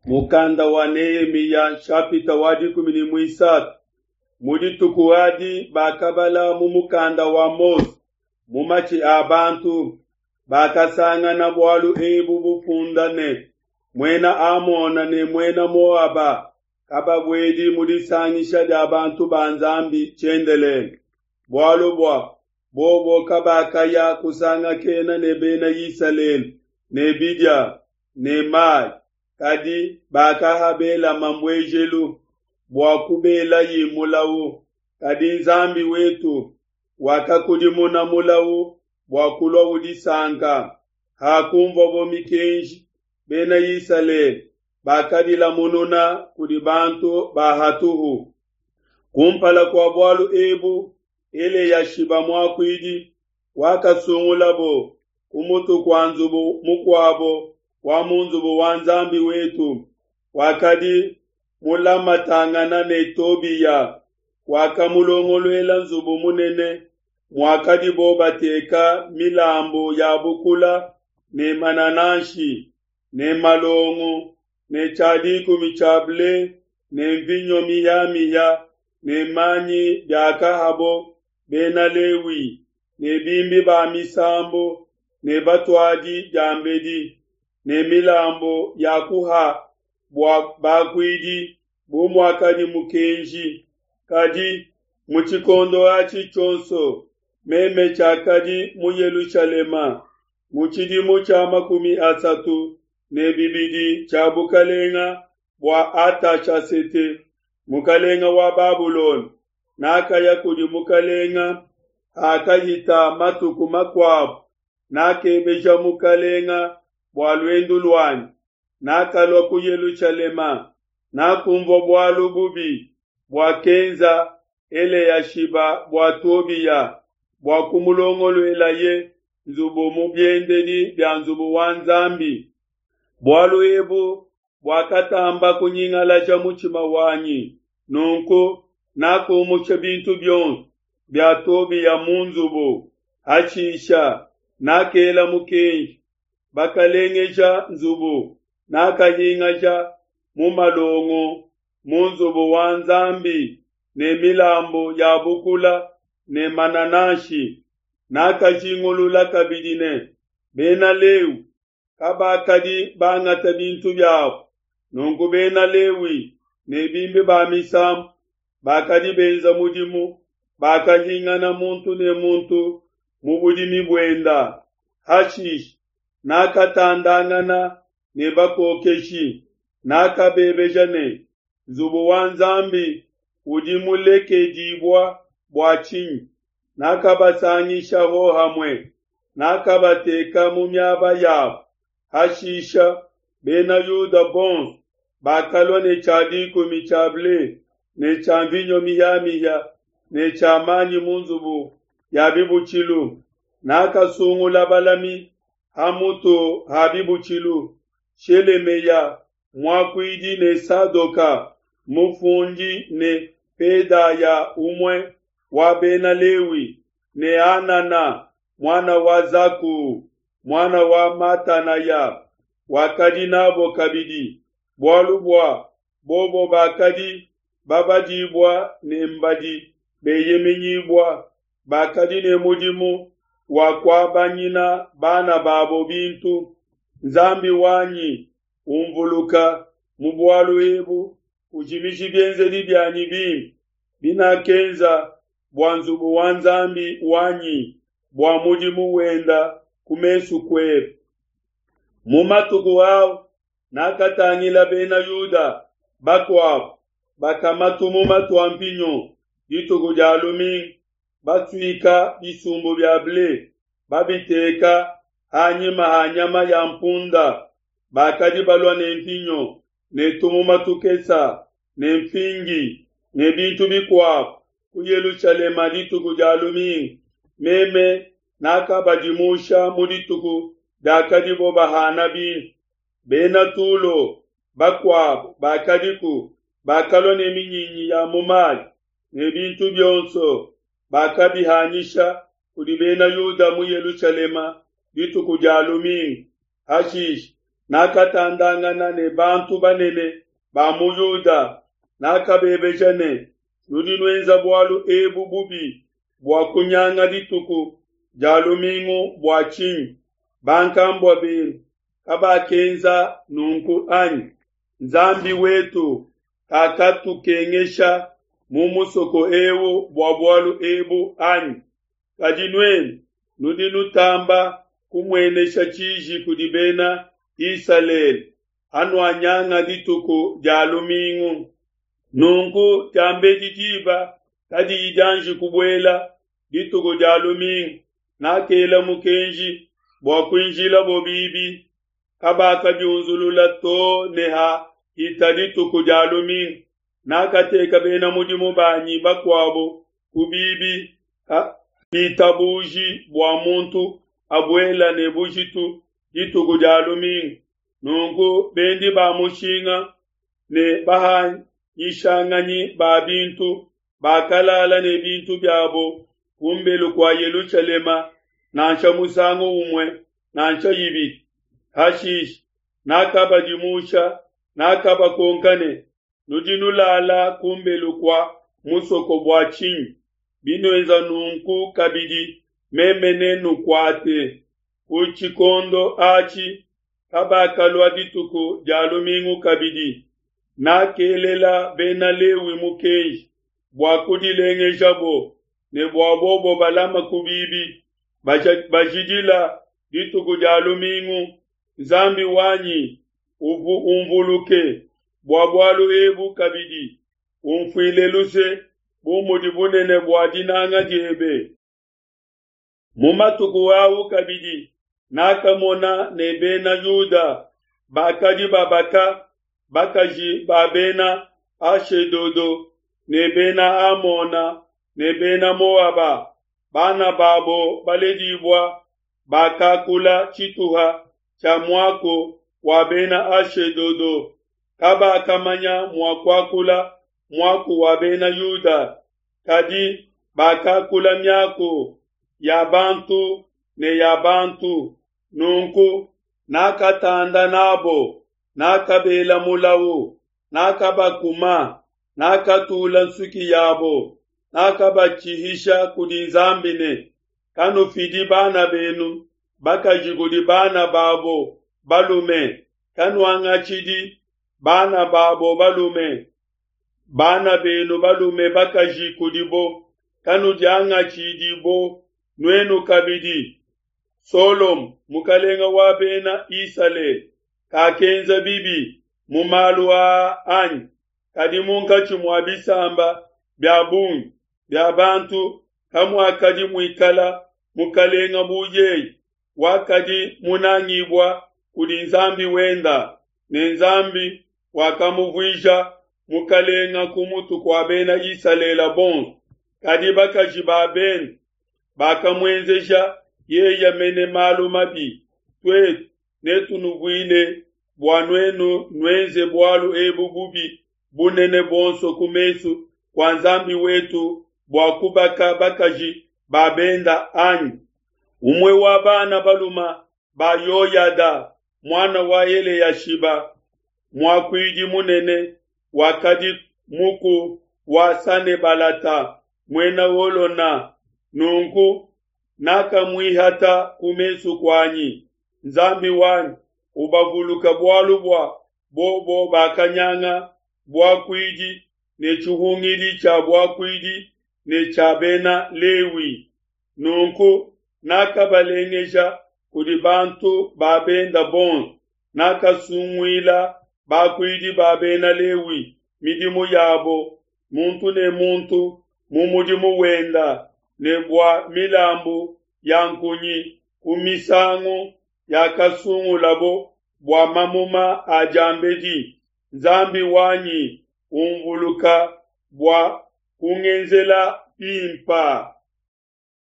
mukanda wa Nehemiya chapita wadi 13 mudi tukuwadi bakabala mumukanda wa Mose mumachi abantu bakasanga na bwalu ebu bufundane mwena Amona ne mwena Moaba kababwedi mudisangisha di abantu banzambi chendelele bwalu bwa bobo kabakaya kusanga kena ne bena Yisalel ne Bidya ne Mai kadi bakahabela mambwejelu bwakubela yimulawu kadi nzambi wetu wakakudimuna mulawu bwakulwa udisanka hakumva bomikenji bena Yisalel bakadila mununa kudi bantu bahatuhu kumpala kwa bwalu ebu ele yashiba mwakwidi wakasungulabo kumutu kwanzubu mukwabo wa munzubu wanzambi wetu wakadi mulamatangana ne Tobiya wakamulongolwela nzubu munene mwakadi bobateka milambo ya bukula ne mananashi ne malongo ne chadiku michable ne mvinyo miya ne manyi byakahabo bena Lewi ne bimbi ba misambo ne batwaji jambedi ne milambo yakuha bakwidi bumwakadi mukenji kadi muchikondo achi chonso meme chakadi mu Yerusalema muchidi mucha 30 ne bibidi chabukalenga bwa ata chasete mukalenga wa Babylon nakaya kudi mukalenga akahita matuku makwabo nakebeja mukalenga bwa lwendu lwanyi nakalwa ku Yerusalema nakumva bwalu bubi bwa kenza ele yashiba bwa Tobiya bwa kumulongolwela ye nzubu mubyendeli bya nzubu wanzambi bwalu ebu bwakatamba kunyingala cha muchima wanyi nunku nakumucha bintu byonse bya Tobiya munzubu achisha nakela mukenji bakalengeja nzubu nakahingaja mumalongo munzubu wanzambi ne milambo ya bukula ne mananashi nakajingulula kabidine bena Lewi kabakadi bangata bintu byabo nungu bena Lewi ne bimbi ba misam bakadi benza mudimu bakahingana muntu ne muntu mubudimi bwenda hashish nakatandangana ne bakokeshi nakabebejane nzubu wanzambi udimuleke dibwa bwachinyi nakabasanyisha ho hamwe nakabateka mu myaba yabo hashisha bena Yuda bons bakalwa ne chadiku michable ne chamvinyo miya ne chamanyi munzubu yabibuchilu nakasungula balami hamuto habibuchilu Shelemeya mwakwidi ne Sadoka mufunji ne Pedaya umwe wa bena Lewi ne Anana mwana wa Zaku mwana wa Matanaya wakadi nabo kabidi bwalubwa bobo bakadi babadibwa ne mbadi beyemenyibwa bakadi ne mudimu wakwabanyina bana babo bintu nzambi wanyi umvuluka mubwalu ebu ujimishi byenzeli byanyi bimbi binakenza bwanzubu wanzambi wanyi bwa mudimu wenda kumesu kwebu mumatuku wao nakatangila bena Yuda bakwabo bakamatumu matwampinyo dituku dya lumi batwika bisumbu bya ble babiteka hanyama ya mpunda bakadi balwa ne mpinyo ne tumu matukesa ne mfingi ne bintu bikwabo ku Yerusalema dituku dya lumi meme nakabadimusha mudituku dakadi bo bahana bi bena tulo bakwabo bakadiku bakalo ne minyinyi ya mumali ne bintu byonso bakabihanyisha kudi bena Yuda mu Yerusalema dituku dya lumi hashish nakatandangana ne bantu banene ba muyuda nakabebejane nudinwenza bwalu ebu bubi bwa kunyanga dituku jalumingu bwa chini bankambwa binu kabakenza nunku anyi nzambi wetu kakatukengesha mumusoko ewo bwa bwalu ebu anyi kadinweni nudinutamba kumwenesha chiji kudibena Israeli anu anyanga dituku jalumingu nunku jambe didiba kadi idanji kubwela dituku jalumingu nakela mukenji bwa kwinjila bobibi kabaka biunzulula to neha itadituku jalumingu nakateka bena mudimu banyi bakwabo kubibi bitabuji bwa muntu abwela ne bujitu dituku jalumingu nungu bendi ba mushinga ne baha yishanganyi ba bintu bakalala ne bintu byabo kumbelu kwa Yerusalema nancha musango umwe nancha yibi hashish nakaba dimusha nakaba konkane nudinulala kumbelu kwa musoko bwa chini binoenza nunku kabidi memene nukwate uchikondo achi kabakalwa dituku jalumingu kabidi nakelela bena lewi mukeji bwa kudilengesha bo ne bwa bobo balama kubibi bajidila dituku jalumingu zambi wanyi umvuluke bwa bwalu ebu kabidi umfileluse bumudi bunene bwa dinanga jebe mumatuku wawu kabidi nakamona nebena Yuda bakadi babaka bakaji babena Ashedodo nebena Amona nebena Moaba bana babo baledibwa bakakula chituha cha mwako wabena Ashedodo kaba kamanya mwakwakula mwaku wabena Yuda kadi bakakula myako ya bantu ne ya bantu nunku nakatanda nabo nakabela mulawu nakabakuma nakatula nsuki yabo nakabachihisha kudinzambine kanu fidi bana benu bakajigudi bana babo balume kanu angachidi bana babo balume bana benu balume bakajikudibo kanu jangachidibo nwenu kabidi Solom mukalenga wabena Isale kakenza bibi mumalu wa anyi kadi munka chumwabisamba byabungi byabantu kamwa kadi mwikala mukalenga bujeyi wakadi munangibwa kudi nzambi wenda nenzambi wakamuvwisha mukalenga kumutu kwa bena Isale la bon kadi bakajibabeni bakamwenzesha yeya mene malu mabi twetu netunubwile bwanwenu nwenze bwalu ebu bubi bunene bonso kumesu kwa nzambi wetu bwakubaka bakaji babenda anyi umwe wa bana baluma bayoyada mwana wa yele yashiba mwakwiji munene wakadi muku wasane balata mwena wolona nunku naka mwihata kumesu kwanyi nzambi wanyi ubavuluka bwalu bwa bobo bakanyanga bwakwiji ne chuhungiri cha bwakwiji ne chabena lewi nunku naka balengesha kudi bantu babenda bon naka sumwila bakwiji babena lewi midimu yabo muntu ne muntu mumudimu wenda nebwa milambu yankunyi kumisangu yakasungu labo bwa mamuma ajambedi nzambi wanyi umvuluka bwa kungenzela impa